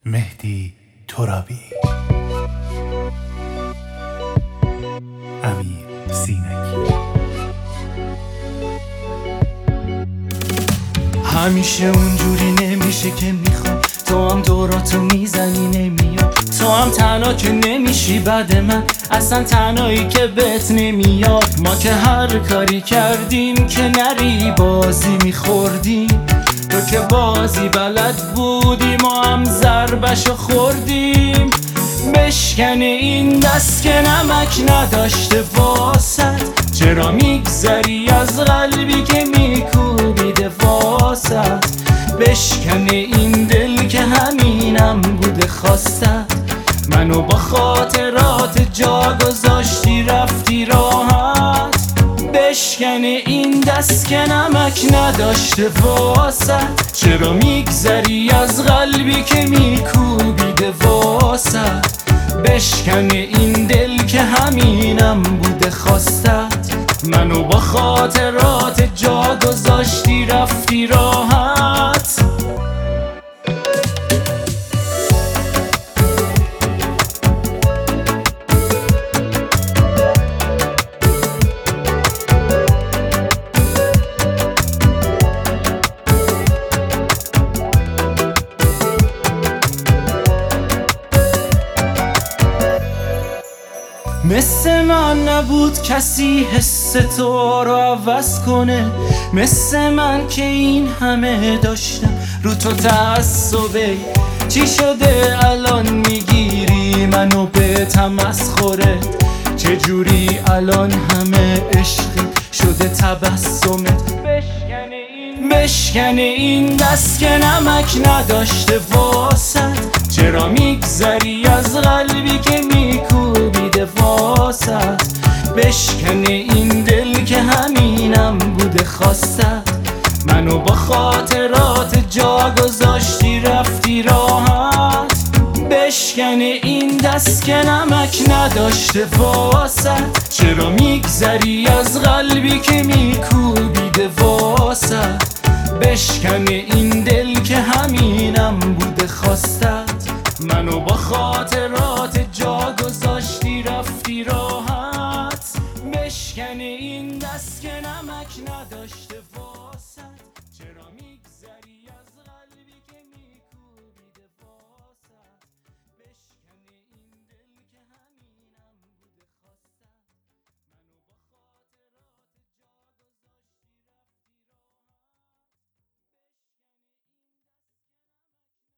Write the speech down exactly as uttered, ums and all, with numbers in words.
مهدی ترابی، امیر سینکی. همیشه اونجوری نمیشه که میخوام، تو هم دوراتو میزنی نمیاد، تو هم تنها که نمیشی بعد من، اصلا تنهایی که بهت نمیاد. ما که هر کاری کردیم که نری بازی میخوردیم، تو که بازی بلد بودی ما هم ضربشو خوردیم. بشکنه این دست که نمک نداشته واسد، چرا میگذری از قلبی که میکوبیده واسد. بشکنه این دل که همینم بوده خواستد، منو با خاطرات جا گذاشتی رفتی راحت. بشکنه این دست که نمک نداشته واسد، چرا میگذری از قلبی که میکوبیده واسد. بشکنه این دل که همینم بوده خواستد، منو با خاطرات جا گذاشتی رفتی راحت. مثل من نبود کسی حس تو رو عوض کنه، مثل من که این همه داشتم رو تو تعصبه. چی شده الان میگیری منو به تمسخره، چجوری الان همه عشقی شده تبسمت. بشکنه این دست که نمک نداشته واسد، چرا میگذری از قلبی که میکوبیده واسد. بشکنه این دل که همینم بوده خواستد، منو با خاطرات جا گذاشتی رفتی راحت. بشکنه این دست که نمک نداشته واسد، چرا میگذری از قلبی که میکوبیده واسد. بشکنه این دل